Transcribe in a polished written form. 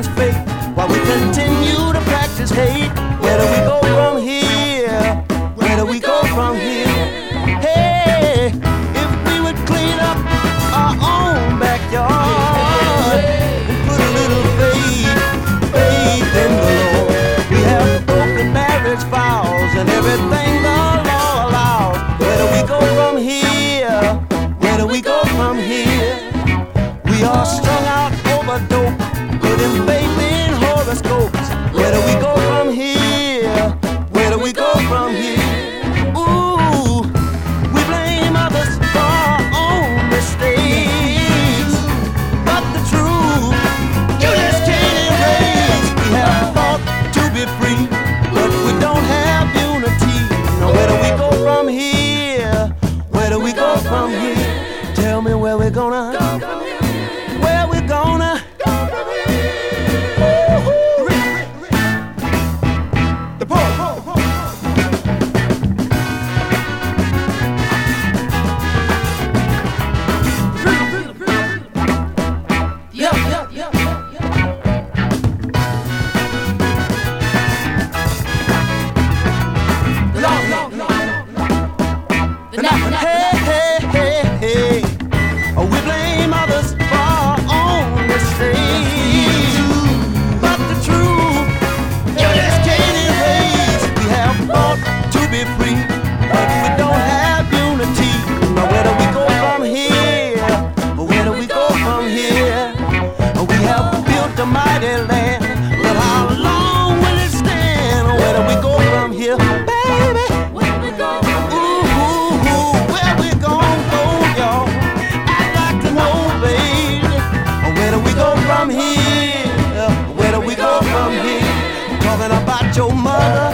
against fate while we continue to practice hate. Where do we go from here? Where do we go from here? Hey, if we would clean up our own backyard and put a little faith in the Lord. We have broken marriage vows and everything the law allows. Where do we go from here? Where do we go from here? We are strung out over dope, putting faith in horoscopes. Where do we go from here? Where do we go from here? Ooh, we blame others for our own mistakes, but the truth you just can't erase. We have fought to be free, but we don't have unity. Now where do we go from here? Where do we go from here? Tell me where we're gonna go. Where we're gonna the pole. Hey, we blame others for our own mistakes, but the truth you just can't erase. We have fought to be free, but we don't have unity. Now where do we go from here? Where do we go from here? We have built a mighty land, but how long will it stand? Where do we go from here, baby? Where we go? Ooh, where we gon' go, y'all? I'd like to know, baby. Where do we go from here? Where do we go from here? Talking about your mother.